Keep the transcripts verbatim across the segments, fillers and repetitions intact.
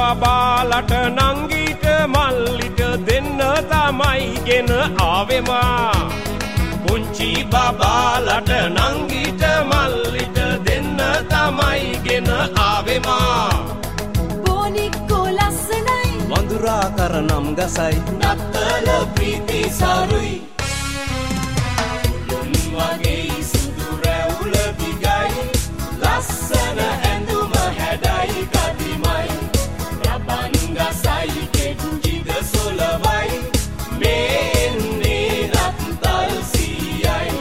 බබාලට නංගීට මල්ලිට දෙන්න තමයි ගෙන ආවෙමා. පුංචි බබාලට නංගීට මල්ලිට දෙන්න තමයි ගෙන ආවෙමා. බොනික්කෝ ලස්සනයි වඳුරා කරනම් ගසයි නත්තල ප්‍රීති සරුයි. උළුන් වගේ සුදු රැවුල දිගයි ලස්සන ඇඳුම හැඩයි කදිමයි. රබන් ගසයි කෙන්ජිද සොලවයි මේ එන්නේ නත්තල් සීයයි.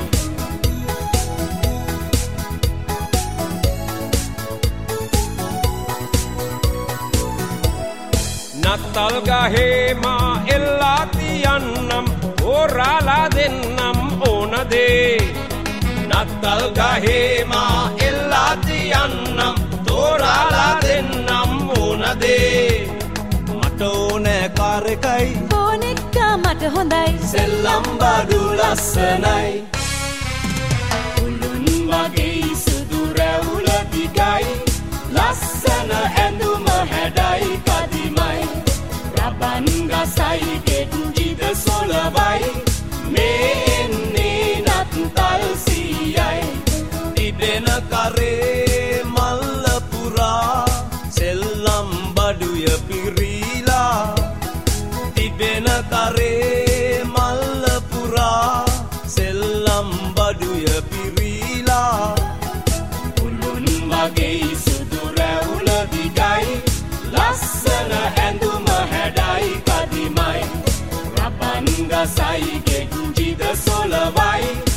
නත්තල් ගහේ මා එල්ලා තියන්නම් ඕරාලා දෙන්නම් ඕනදේ. නත්තල් ගහේ මා එල්ලා තියන්නම් තෝරාලා දෙන්නම් ඕනදේ. මට ඕනෑ කාර් එකයි බොනික්කා මට හොඳයි සෙල්ලම් බඩු ලස්සනයි. උළුන් වගේ සුදු රැවුල දිගයි ලස්සන ඇඳුම හැඩයි කදිමයි. රබන් ගසයි කෙන්ජිද සොලවයි මේ එන්නේ නත්තල් සීයයි. තිබෙන කරේ මල්ල පුරා සෙල්ලම් බඩුය පිරීලා. තිබෙන කරේ මල්ල පුරා සෙල්ලම් බඩුය පිරීලා. උළුන් වගේ සුදු රැවුල දිගයි ලස්සන ඇඳුම හැඩයි කදිමයි. රබන් ගසයි කෙන්ජිද සොලවයි